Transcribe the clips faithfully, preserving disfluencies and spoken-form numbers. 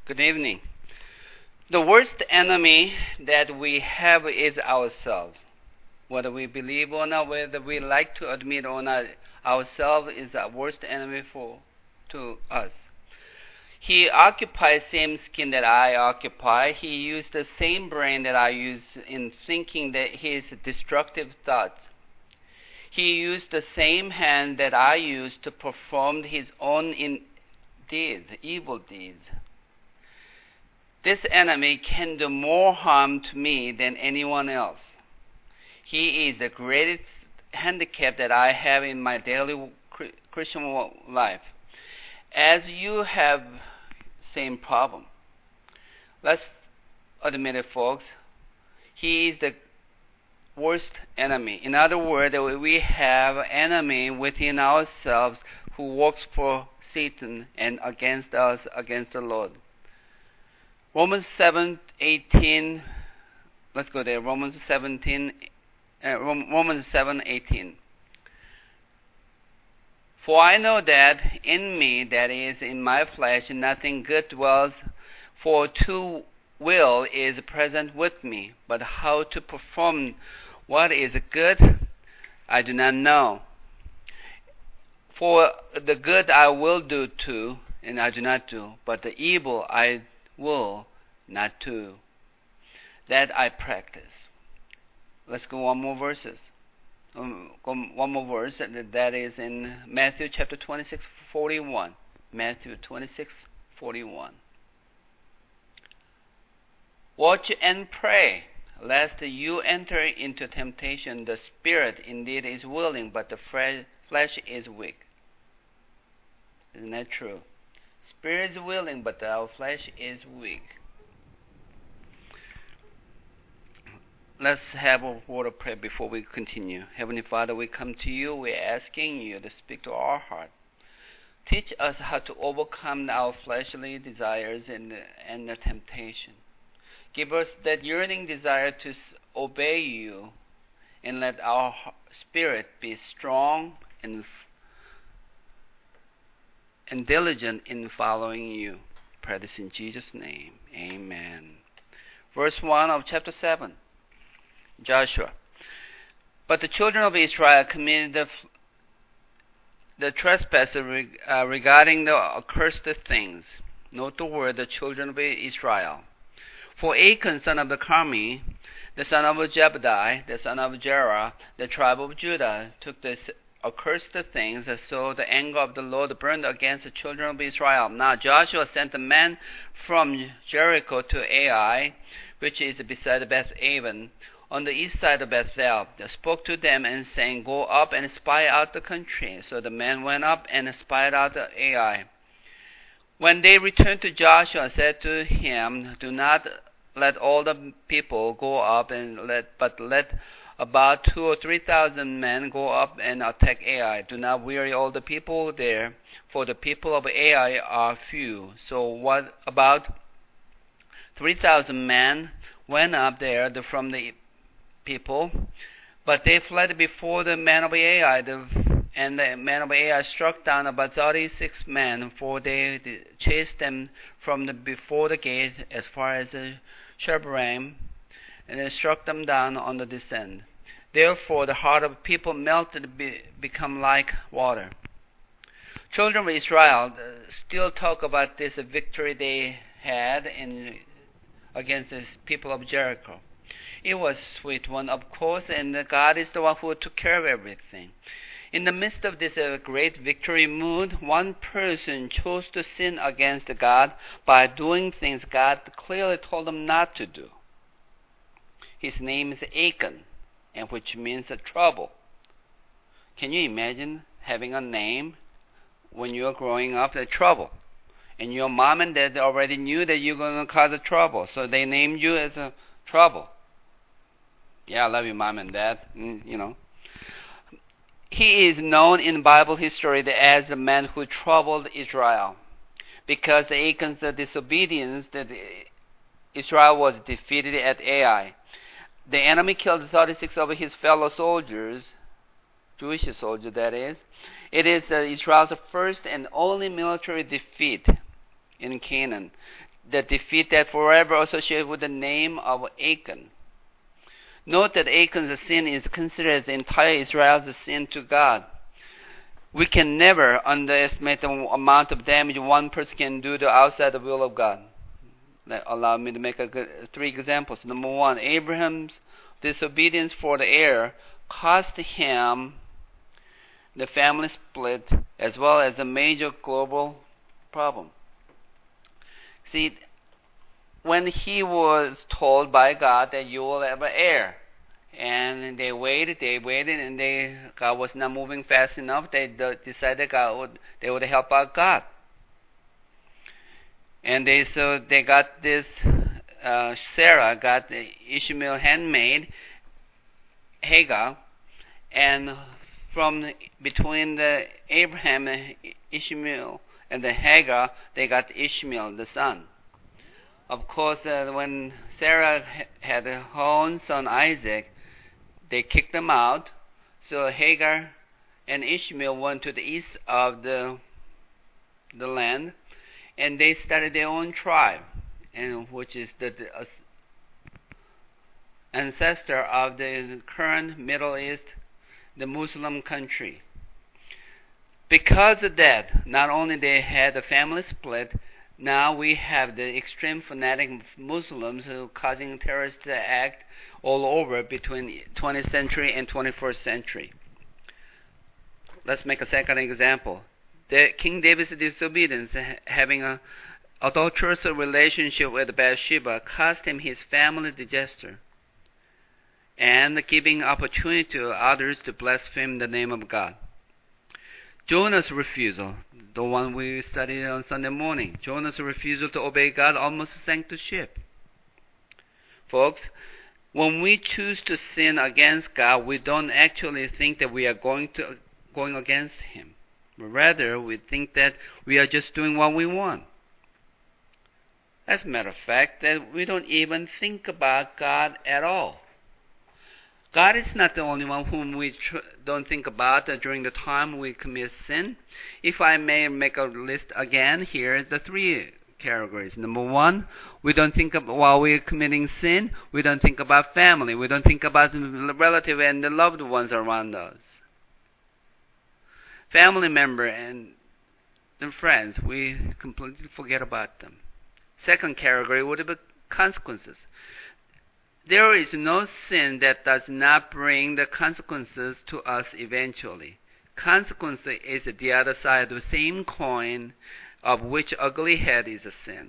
Good evening. The worst enemy that we have is ourselves. Whether we believe or not, whether we like to admit or not, ourselves is the worst enemy for to us. He occupies same skin that I occupy. He used the same brain that I use in thinking that his destructive thoughts. He used the same hand that I use to perform his own in deeds, evil deeds. This enemy can do more harm to me than anyone else. He is the greatest handicap that I have in my daily Christian life. As you have same problem, let's admit it, folks. He is the worst enemy. In other words, we have an enemy within ourselves who works for Satan and against us, against the Lord. Romans seven eighteen. Let's go there. Romans seventeen. Uh, Romans seven eighteen. For I know that in me, that is, in my flesh, nothing good dwells. For to will is present with me, but how to perform what is good, I do not know. For the good I will do too, and I do not do, but the evil I will not do, that I practice. Let's go one more verses. Um, one more verse, that is in Matthew chapter twenty-six, forty-one. Matthew twenty-six, forty-one. Watch and pray, lest you enter into temptation. The spirit indeed is willing, but the flesh is weak. Isn't that true? Spirit is willing, but our flesh is weak. Let's have a word of prayer before we continue. Heavenly Father, we come to you. We're asking you to speak to our heart. Teach us how to overcome our fleshly desires and, and the temptation. Give us that yearning desire to obey you, and let our spirit be strong and, and diligent in following you. Pray this in Jesus' name. Amen. Verse one of chapter seven. Joshua. But the children of Israel committed the, the trespass reg, uh, regarding the accursed things. Note the word, the children of Israel. For Achan, son of the Carmi, the son of Jebediah, the son of Jerah, the tribe of Judah, took the accursed things, so the anger of the Lord burned against the children of Israel. Now Joshua sent a man from Jericho to Ai, which is beside Beth Aven, on the east side of Bethel, spoke to them and saying, Go up and spy out the country. So the men went up and spied out Ai. When they returned to Joshua, said to him, Do not let all the people go up, and let, but let about two or three thousand men go up and attack Ai. Do not weary all the people there, for the people of Ai are few. So what about three thousand men went up there from the people, but they fled before the men of Ai, the, and the men of Ai struck down about thirty-six men, for they chased them from the before the gate as far as the Shebarim, and they struck them down on the descent. Therefore the heart of people melted, be, become like water. Children of Israel still talk about this victory they had in against the people of Jericho. It was a sweet one, of course, and God is the one who took care of everything. In the midst of this uh, great victory mood, one person chose to sin against God by doing things God clearly told him not to do. His name is Achan, and which means uh, trouble. Can you imagine having a name when you are growing up, uh, trouble? And your mom and dad already knew that you're going to cause a trouble, so they named you as a trouble. Yeah, I love you, mom and dad. Mm, you know. He is known in Bible history as the man who troubled Israel, because Achan's disobedience that Israel was defeated at Ai. The enemy killed thirty-six of his fellow soldiers, Jewish soldiers that is. It is uh, Israel's first and only military defeat in Canaan. the defeat that forever associated with the name of Achan. Note that Achan's sin is considered as entire Israel's sin to God. We can never underestimate the amount of damage one person can do to outside the will of God. Allow me to make a good, three examples. Number one, Abraham's disobedience for the heir cost him the family split as well as a major global problem. See, when he was told by God that you will have an heir, and they waited, they waited, and they God was not moving fast enough. They decided God would, they would help out God. And they so they got this uh, Sarah got the Ishmael handmaid Hagar, and from between the Abraham and Ishmael and the Hagar, they got Ishmael the son. Of course, uh, when Sarah had her own son Isaac, they kicked them out. So Hagar and Ishmael went to the east of the the land, and they started their own tribe, and which is the, the uh, ancestor of the current Middle East, the Muslim country. Because of that, not only they had a family split, now we have the extreme fanatic Muslims who are causing terrorist act all over between twentieth century and twenty-first century. Let's make a second example. The King David's disobedience, having an adulterous relationship with Bathsheba, cost him his family disaster, and giving opportunity to others to blaspheme the name of God. Jonah's refusal, the one we studied on Sunday morning, Jonah's refusal to obey God almost sank the ship. Folks, when we choose to sin against God, we don't actually think that we are going to going against Him. Rather, we think that we are just doing what we want. As a matter of fact, that we don't even think about God at all. God is not the only one whom we tr- don't think about uh, during the time we commit sin. If I may make a list again, here is the three categories. Number one, we don't think about, while we're committing sin, we don't think about family. We don't think about the relative and the loved ones around us. Family member and the friends, we completely forget about them. Second category would be consequences. There is no sin that does not bring the consequences to us eventually. Consequence is the other side of the same coin, of which ugly head is a sin.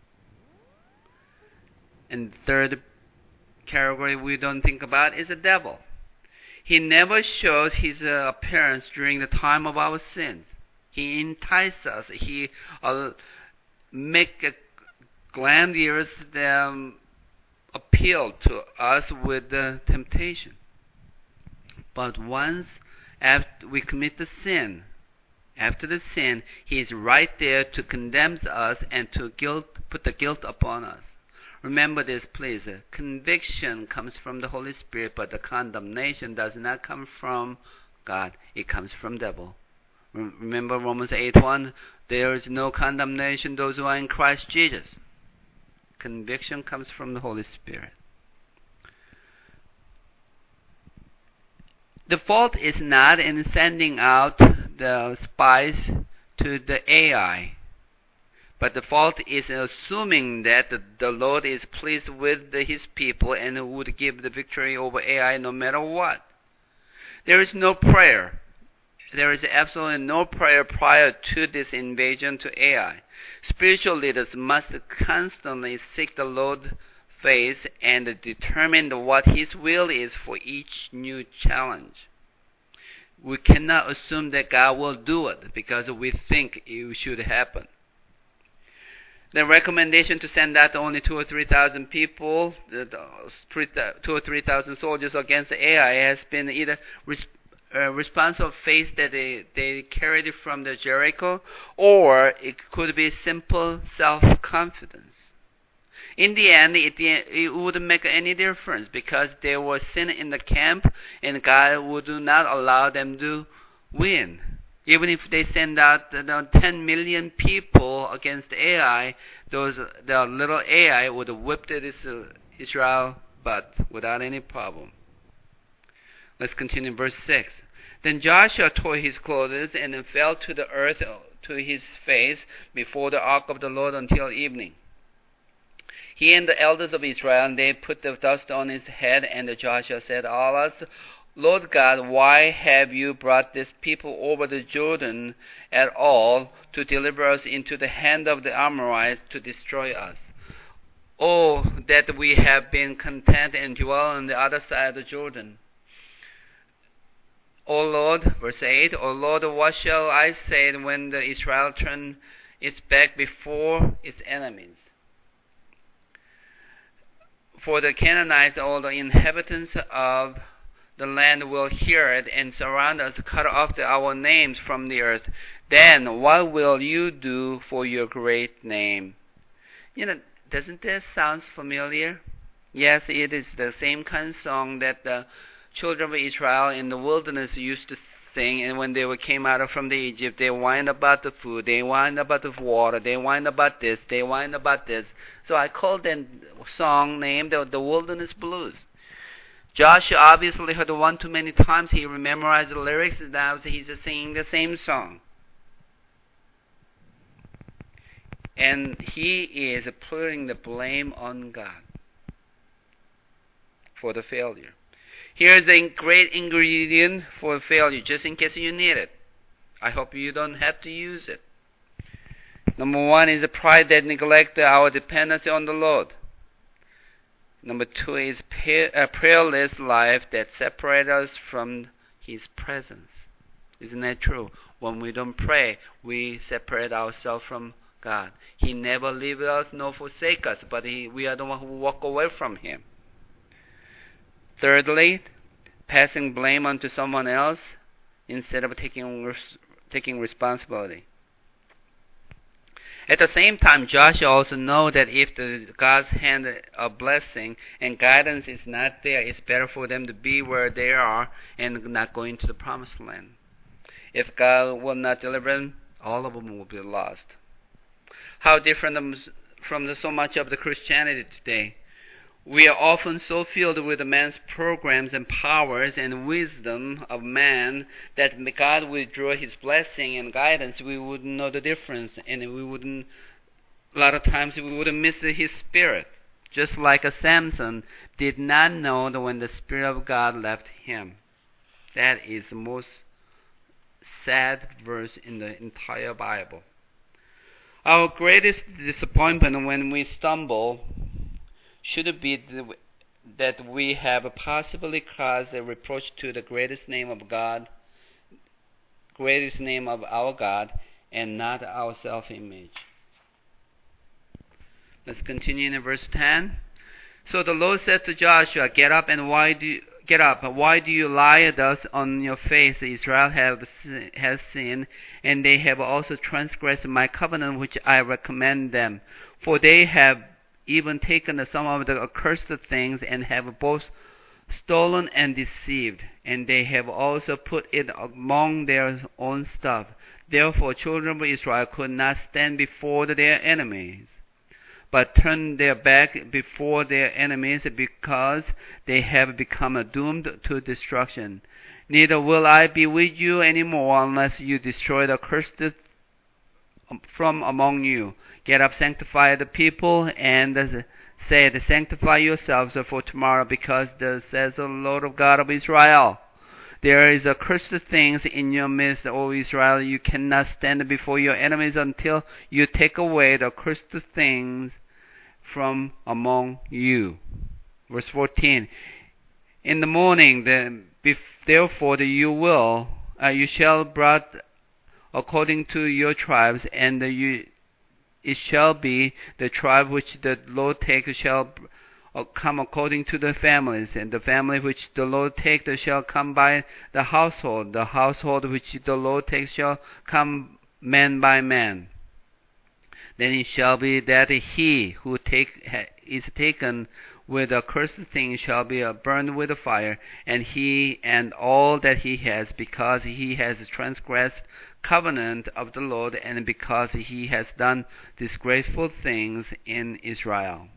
And the third category we don't think about is the devil. He never shows his uh, appearance during the time of our sins. He entices us. He uh, make a grandiose um, appeal to us with the temptation. But once after we commit the sin, after the sin, he is right there to condemn us and to guilt, put the guilt upon us. Remember this, please. Conviction comes from the Holy Spirit, but the condemnation does not come from God. It comes from the devil. Remember Romans eight one? There is no condemnation those who are in Christ Jesus. Conviction comes from the Holy Spirit. The fault is not in sending out the spies to the A I, but the fault is assuming that the, the Lord is pleased with the, His people and would give the victory over A I no matter what. There is no prayer. There is absolutely no prayer prior to this invasion to A I. Spiritual leaders must constantly seek the Lord's face and determine what His will is for each new challenge. We cannot assume that God will do it because we think it should happen. The recommendation to send out only two or three thousand people, the, the, two or three thousand soldiers against the A I has been either res- uh, response of faith that they, they carried from the Jericho, or it could be simple self-confidence. In the end, it, it wouldn't make any difference because there was sin in the camp, and God would not allow them to win. Even if they send out you know, ten million people against A I, those the little Ai would have whipped this uh, Israel butt without any problem. Let's continue in verse six. Then Joshua tore his clothes and fell to the earth to his face before the ark of the Lord until evening. He and the elders of Israel, and they put the dust on his head, and Joshua said, Allah, Lord God, why have you brought this people over the Jordan at all to deliver us into the hand of the Amorites to destroy us? Oh, that we have been content and dwell on the other side of the Jordan. O Lord, verse eight, O Lord, what shall I say when the Israel turn its back before its enemies? For the Canaanites, all the inhabitants of the land will hear it and surround us, cut off the, our names from the earth. Then what will you do for your great name? You know, doesn't that sound familiar? Yes, it is the same kind of song that the children of Israel in the wilderness used to sing, and when they came out from the Egypt, they whined about the food, they whined about the water, they whined about this, they whined about this. So I called that song named the, the Wilderness Blues. Joshua obviously heard one too many times. He memorized the lyrics, and now he's singing the same song. And he is putting the blame on God for the failure. Here's a great ingredient for failure, just in case you need it. I hope you don't have to use it. Number one is a pride that neglects our dependency on the Lord. Number two is a prayerless life that separates us from His presence. Isn't that true? When we don't pray, we separate ourselves from God. He never leaves us nor forsake us, but he, we are the one who walk away from Him. Thirdly, passing blame onto someone else instead of taking res- taking responsibility. At the same time, Joshua also knows that if the God's hand of blessing and guidance is not there, it's better for them to be where they are and not go into the promised land. If God will not deliver them, all of them will be lost. How different from the, so much of the Christianity today. We are often so filled with man's programs and powers and wisdom of man that God withdraw His blessing and guidance, we wouldn't know the difference, and we wouldn't, a lot of times we wouldn't miss His Spirit. Just like a Samson did not know that when the Spirit of God left him. That is the most sad verse in the entire Bible. Our greatest disappointment when we stumble should it be that we have possibly caused a reproach to the greatest name of God, greatest name of our God, and not our self-image. Let's continue in verse ten. So the Lord said to Joshua, "Get up and why do you, get up? Why do you lie thus on your face? Israel have, has sinned, and they have also transgressed my covenant which I recommend them. For they have even taken some of the accursed things, and have both stolen and deceived, and they have also put it among their own stuff. Therefore children of Israel could not stand before their enemies, but turned their back before their enemies, because they have become doomed to destruction. Neither will I be with you any more unless you destroy the accursed from among you. Get up, sanctify the people, and say, sanctify yourselves for tomorrow, because thus says the Lord of God of Israel, there is accursed things in your midst, O Israel. You cannot stand before your enemies until you take away the accursed things from among you." Verse fourteen. In the morning, the, therefore, the, you will, uh, you shall brought according to your tribes, and the, you. It shall be the tribe which the Lord takes shall come according to the families, and the family which the Lord takes shall come by the household. The household which the Lord takes shall come man by man. Then it shall be that he who take, is taken with a cursed thing shall be burned with a fire, and he and all that he has, because he has transgressed covenant of the Lord, and because he has done disgraceful things in Israel.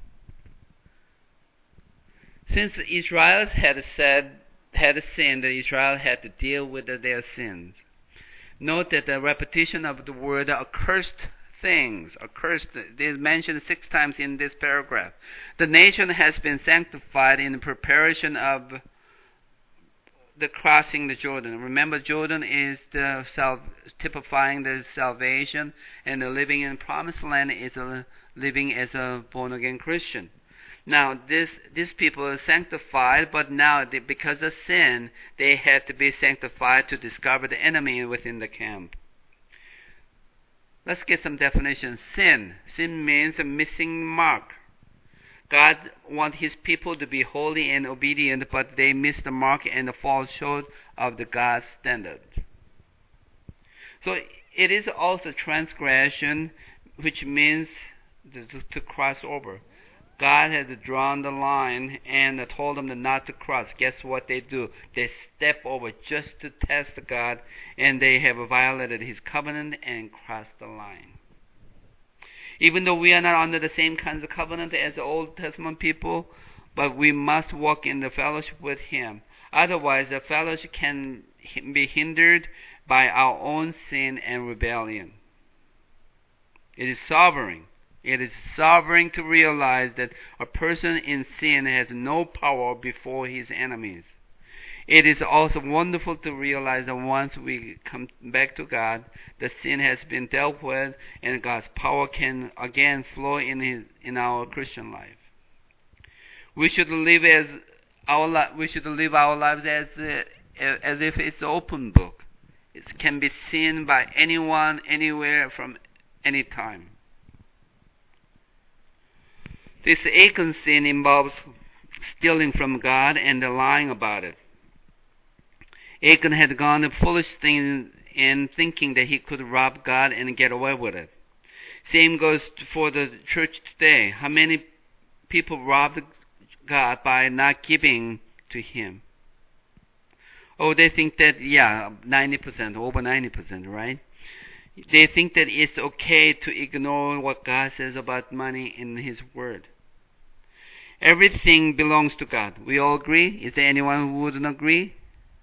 Since Israel had said had sinned, Israel had to deal with their sins. Note that the repetition of the word accursed things, accursed, is mentioned six times in this paragraph. The nation has been sanctified in preparation of the crossing the Jordan. Remember, Jordan is the self, typifying the salvation, and the living in the promised land is a, living as a born-again Christian. Now, this these people are sanctified, but now they, because of sin, they have to be sanctified to discover the enemy within the camp. Let's get some definitions. Sin. Sin means a missing mark. God wants his people to be holy and obedient, but they miss the mark and fall short of the God's standard. So it is also transgression, which means to, to cross over. God has drawn the line and told them not to cross. Guess what they do? They step over just to test God, and they have violated his covenant and crossed the line. Even though we are not under the same kinds of covenant as the Old Testament people, but we must walk in the fellowship with him. Otherwise, the fellowship can be hindered by our own sin and rebellion. It is sovereign. It is sovereign to realize that a person in sin has no power before his enemies. It is also wonderful to realize that once we come back to God, the sin has been dealt with, and God's power can again flow in his in our Christian life. We should live as our li- we should live our lives as uh, as if it's an open book. It can be seen by anyone, anywhere, from any time. This Achan sin involves stealing from God and lying about it. Achan had gone a foolish thing in thinking that he could rob God and get away with it. Same goes for the church today. How many people rob God by not giving to him? Oh, they think that, yeah, ninety percent, over ninety percent, right? They think that it's okay to ignore what God says about money in his word. Everything belongs to God. We all agree? Is there anyone who wouldn't agree?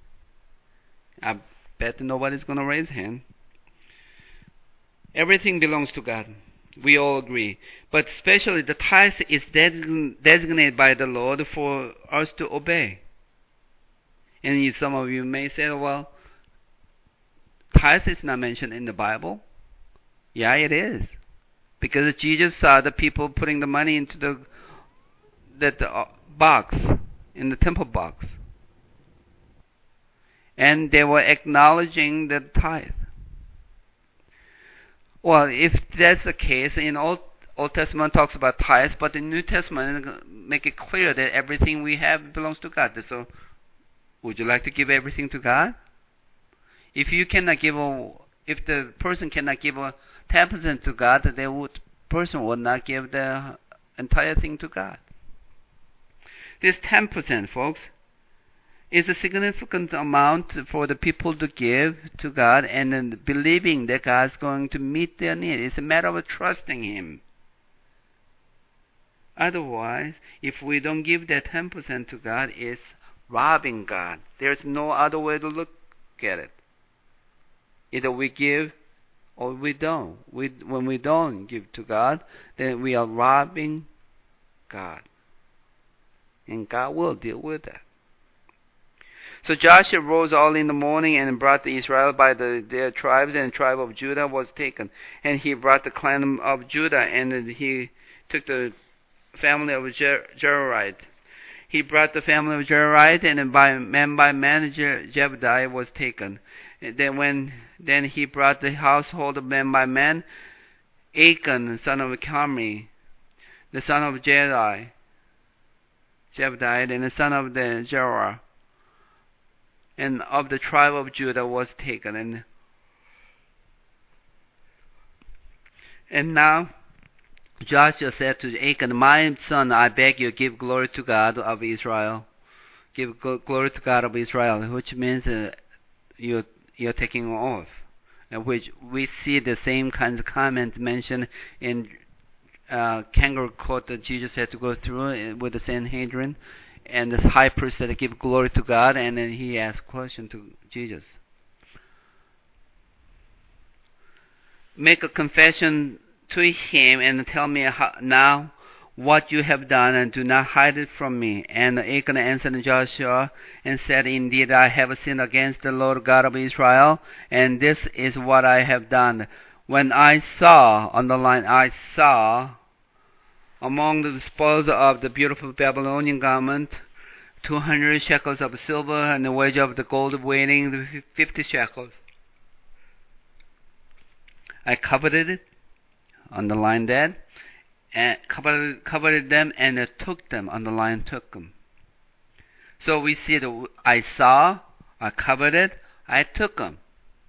I bet nobody's going to raise a hand. Everything belongs to God. We all agree. But especially the tithe is designated by the Lord for us to obey. And some of you may say, well, tithe is not mentioned in the Bible. Yeah, it is. Because Jesus saw the people putting the money into the that uh, box, in the temple box. And they were acknowledging the tithe. Well, if that's the case, in Old, Old Testament talks about tithes, but the New Testament make it clear that everything we have belongs to God. So, would you like to give everything to God? If you cannot give a, if the person cannot give a ten percent to God, the would, person would not give the entire thing to God. This ten percent, folks, is a significant amount for the people to give to God and then believing that God's going to meet their need. It's a matter of trusting him. Otherwise, if we don't give that ten percent to God, it's robbing God. There's no other way to look at it. Either we give or we don't. We, when we don't give to God, then we are robbing God. And God will deal with that. So Joshua rose early in the morning and brought the Israel by the, their tribes, and the tribe of Judah was taken. And he brought the clan of Judah, and he took the family of Jer- Jerorite. He brought the family of Jerorite, and by man by man Jebediah was taken. And then when then he brought the household of man by man, Achan, son of Carmi, the son of Jedi, Jebediah, and the son of the Jerah, and of the tribe of Judah was taken. And and now Joshua said to Achan, my son, I beg you, give glory to God of Israel. Give glory to God of Israel, which means uh, you're, you're taking an oath. in which we see the same kinds of comments mentioned in uh, kangaroo court that Jesus had to go through with the Sanhedrin, and the high priest had to give glory to God, and then he asked a question to Jesus. Make a confession to him and tell me how, now what you have done, and do not hide it from me. And Achan answered Joshua and said, Indeed, I have sinned against the Lord God of Israel, and this is what I have done. When I saw, on the line, I saw among the spoils of the beautiful Babylonian garment, two hundred shekels of silver, and the wedge of the gold weighing fifty shekels. I coveted it, underlined that, and coveted, coveted them, and took them, underlined took them. So we see the I saw, I coveted, I took them.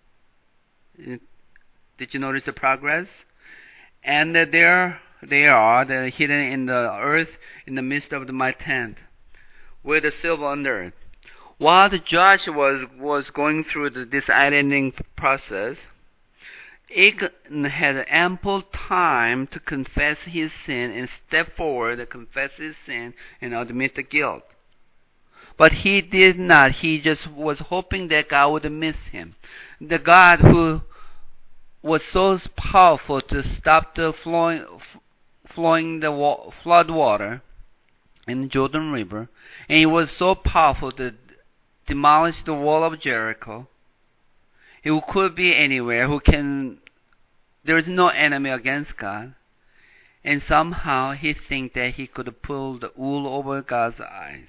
Did you notice the progress? And there they are, they're hidden in the earth, in the midst of my tent, with the silver under it. While Joshua was, was going through the, this identifying process, Achan had ample time to confess his sin and step forward and confess his sin and admit the guilt. But he did not. He just was hoping that God would miss him. The God who was so powerful to stop the flowing, flowing the wa- flood water in the Jordan River, and he was so powerful to demolish the wall of Jericho, who could be anywhere, who can, there is no enemy against God, and somehow he thinks that he could pull the wool over God's eyes.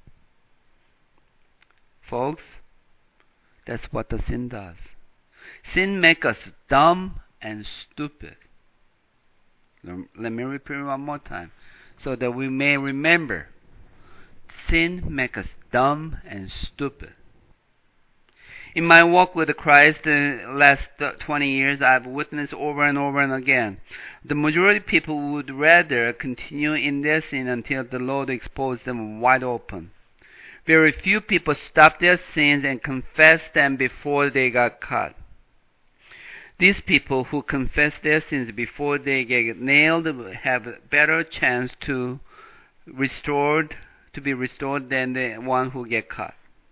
Folks, that's what the sin does. Sin makes us dumb and stupid. Let me repeat one more time, so that we may remember. Sin makes us dumb and stupid. In my walk with Christ the last twenty years, I've witnessed over and over and again. The majority of people would rather continue in their sin until the Lord exposed them wide open. Very few people stop their sins and confess them before they got caught. These people who confess their sins before they get nailed have a better chance to restored to be restored than the one who get caught.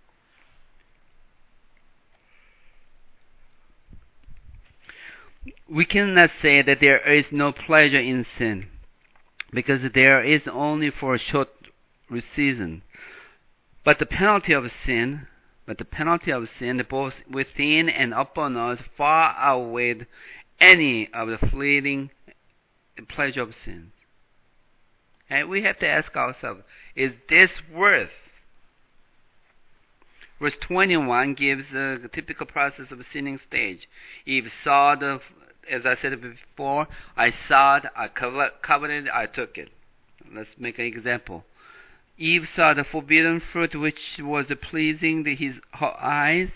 We cannot say that there is no pleasure in sin, because there is only for a short season. But the penalty of sin, but the penalty of sin, both within and upon us, far outweighed any of the fleeting pleasure of sin. And we have to ask ourselves, is this worth? Verse twenty-one gives a typical process of a sinning stage. Eve saw the, as I said before, I saw it, I coveted it, I took it. Let's make an example. Eve saw the forbidden fruit which was pleasing to his her eyes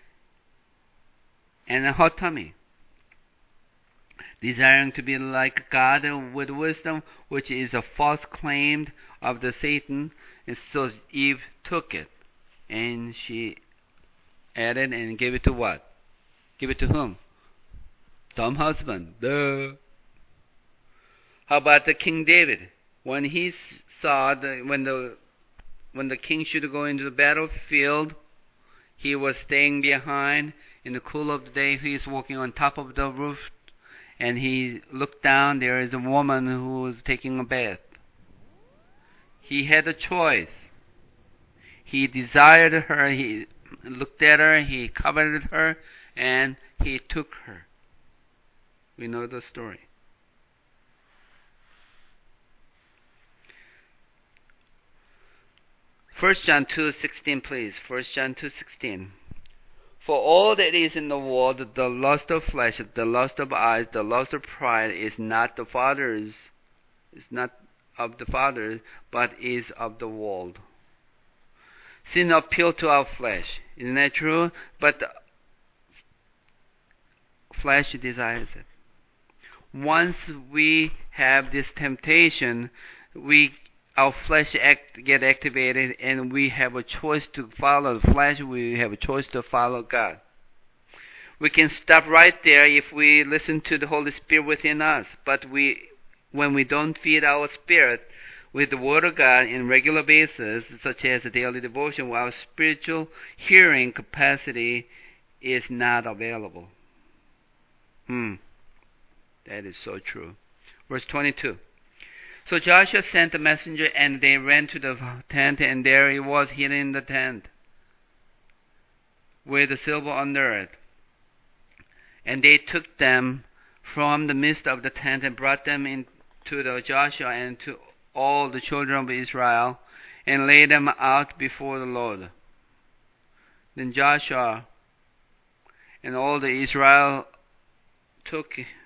and her tummy, desiring to be like God with wisdom, which is a false claim of the Satan. And so Eve took it, and she added and gave it to what? Give it to whom? Dumb husband. Duh. How about the King David? When he saw the when the when the king should go into the battlefield, he was staying behind. In the cool of the day, he is walking on top of the roof, and he looked down. There is a woman who was taking a bath. He had a choice. He desired her. He looked at her. He coveted her, and he took her. We know the story. First John two sixteen, please. First John two sixteen. For all that is in the world, the lust of flesh, the lust of eyes, the lust of pride, is not the Father's, is not of the Father, but is of the world. Sin appeals to our flesh. Isn't that true? But the flesh desires it. Once we have this temptation, we our flesh act, get activated, and we have a choice to follow the flesh. We have a choice to follow God. We can stop right there if we listen to the Holy Spirit within us. But we, when we don't feed our spirit with the Word of God in regular basis, such as a daily devotion, our spiritual hearing capacity is not available. Hmm. That is so true. Verse twenty-two. So Joshua sent a messenger, and they ran to the tent, and there it was hidden in the tent, with the silver under it. And they took them from the midst of the tent, and brought them into the Joshua and to all the children of Israel, and laid them out before the Lord. Then Joshua and all the Israel took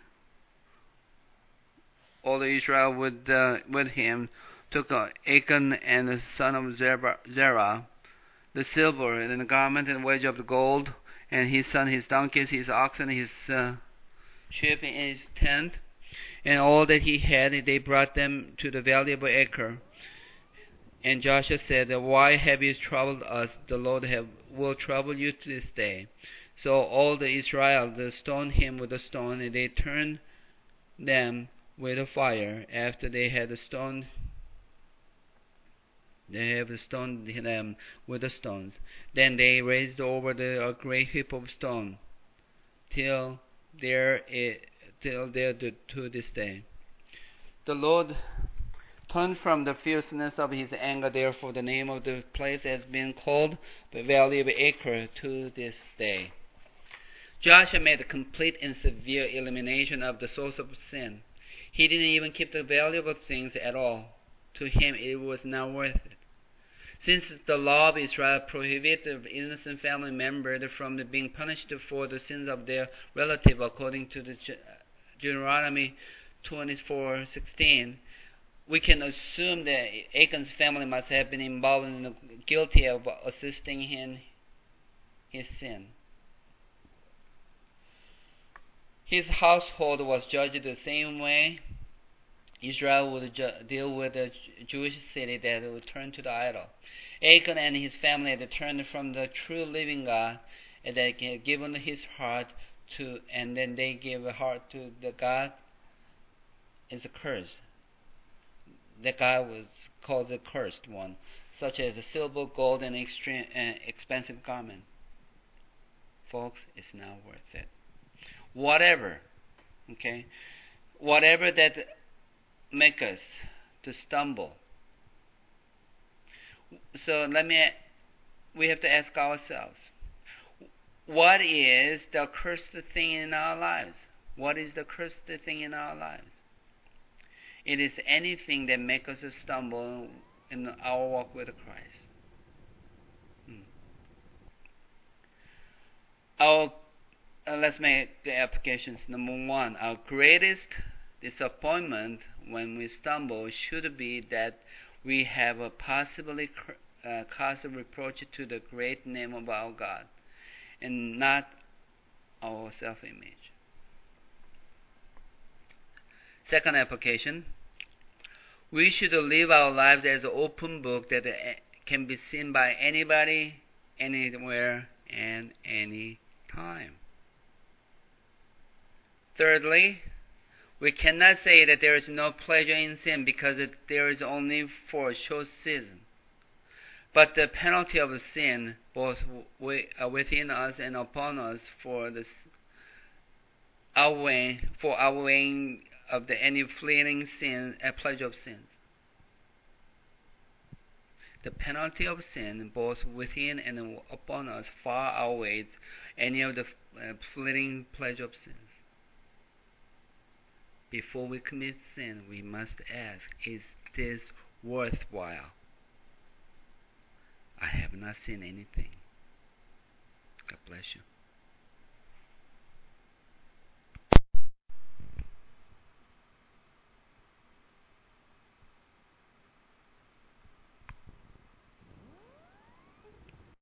all the Israel with uh, with him took uh, Achan and the son of Zerah, the silver and the garment and wedge of the gold, and his son, his donkeys, his oxen, his uh, sheep, and his tent, and all that he had. They brought them to the valley of Achor. And Joshua said, "Why have you troubled us? The Lord have, will trouble you to this day." So all the Israel they stoned him with a stone, and they turned them with a fire. After they had stoned, they have stoned them with the stones. Then they raised over the a great heap of stone, till there it, till there to, to this day. The Lord turned from the fierceness of his anger. Therefore, the name of the place has been called the Valley of Achor to this day. Joshua made a complete and severe elimination of the source of sin. He didn't even keep the valuable things at all. To him, it was not worth it. Since the law of Israel prohibited innocent family members from being punished for the sins of their relative, according to the Deuteronomy twenty-four sixteen, we can assume that Achan's family must have been involved and guilty of assisting in his sin. His household was judged the same way Israel would ju- deal with a Jewish city that would turn to the idol. Achan and his family had turned from the true living God, and they had given his heart to, and then they gave a heart to the God is a curse. The God was called the cursed one, such as the silver, gold, and extreme, uh, expensive garment. Folks, it's not worth it. Whatever, okay, whatever that make us to stumble. So let me, we have to ask ourselves, what is the cursed thing in our lives? What is the cursed thing in our lives? It is anything that makes us stumble in our walk with Christ. Hmm. Our Uh, let's make the applications. Number one, our greatest disappointment when we stumble should be that we have a possibly uh, caused a reproach to the great name of our God, and not our self-image. Second application, we should live our lives as an open book that can be seen by anybody, anywhere, and any time. Thirdly, we cannot say that there is no pleasure in sin because it, there is only for a short season. But the penalty of sin, both within us and upon us, for the outweighing, for outweighing of the any fleeting sin, a pleasure of sin. The penalty of sin, both within and upon us, far outweighs any of the uh, fleeting pleasure of sin. Before we commit sin, we must ask, is this worthwhile? I have not seen anything. God bless you.